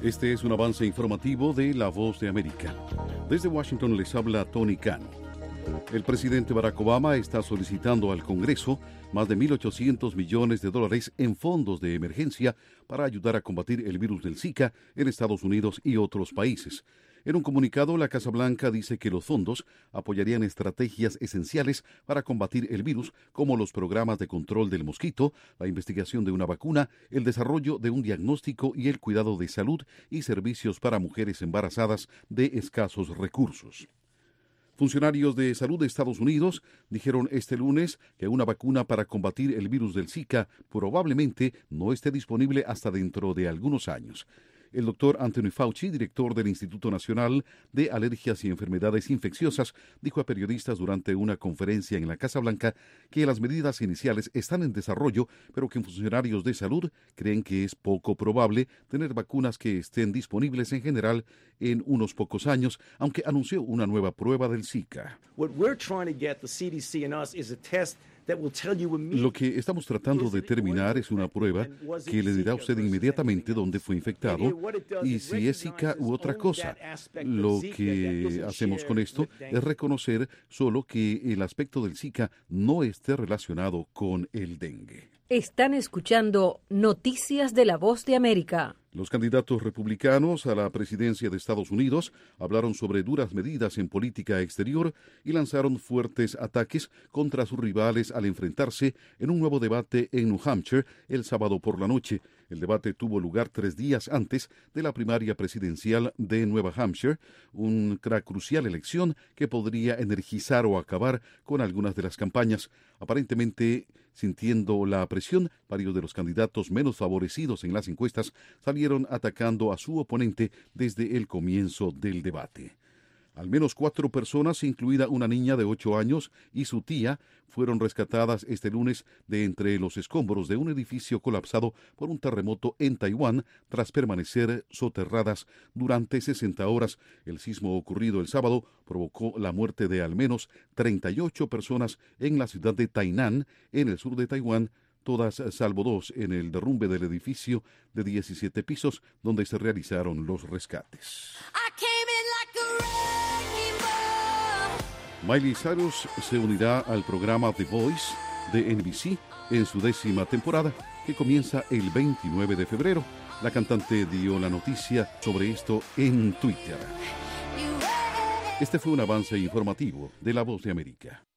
Este es un avance informativo de La Voz de América. Desde Washington les habla Tony Cano. El presidente Barack Obama está solicitando al Congreso más de $1.800 millones en fondos de emergencia para ayudar a combatir el virus del Zika en Estados Unidos y otros países. En un comunicado, la Casa Blanca dice que los fondos apoyarían estrategias esenciales para combatir el virus, como los programas de control del mosquito, la investigación de una vacuna, el desarrollo de un diagnóstico y el cuidado de salud y servicios para mujeres embarazadas de escasos recursos. Funcionarios de salud de Estados Unidos dijeron este lunes que una vacuna para combatir el virus del Zika probablemente no esté disponible hasta dentro de algunos años. El doctor Anthony Fauci, director del Instituto Nacional de Alergias y Enfermedades Infecciosas, dijo a periodistas durante una conferencia en la Casa Blanca que las medidas iniciales están en desarrollo, pero que funcionarios de salud creen que es poco probable tener vacunas que estén disponibles en general en unos pocos años, aunque anunció una nueva prueba del Zika. Lo que estamos tratando de determinar es una prueba que le dirá a usted inmediatamente dónde fue infectado y si es Zika u otra cosa. Lo que hacemos con esto es reconocer solo que el aspecto del Zika no esté relacionado con el dengue. Están escuchando Noticias de La Voz de América. Los candidatos republicanos a la presidencia de Estados Unidos hablaron sobre duras medidas en política exterior y lanzaron fuertes ataques contra sus rivales al enfrentarse en un nuevo debate en New Hampshire el sábado por la noche. El debate tuvo lugar 3 días antes de la primaria presidencial de Nueva Hampshire, una crucial elección que podría energizar o acabar con algunas de las campañas. Aparentemente, sintiendo la presión, varios de los candidatos menos favorecidos en las encuestas salieron atacando a su oponente desde el comienzo del debate. Al menos 4 personas, incluida una niña de 8 años y su tía, fueron rescatadas este lunes de entre los escombros de un edificio colapsado por un terremoto en Taiwán tras permanecer soterradas durante 60 horas. El sismo ocurrido el sábado provocó la muerte de al menos 38 personas en la ciudad de Tainan, en el sur de Taiwán, todas salvo 2 en el derrumbe del edificio de 17 pisos donde se realizaron los rescates. Miley Cyrus se unirá al programa The Voice de NBC en su 10ª temporada, que comienza el 29 de febrero. La cantante dio la noticia sobre esto en Twitter. Este fue un avance informativo de La Voz de América.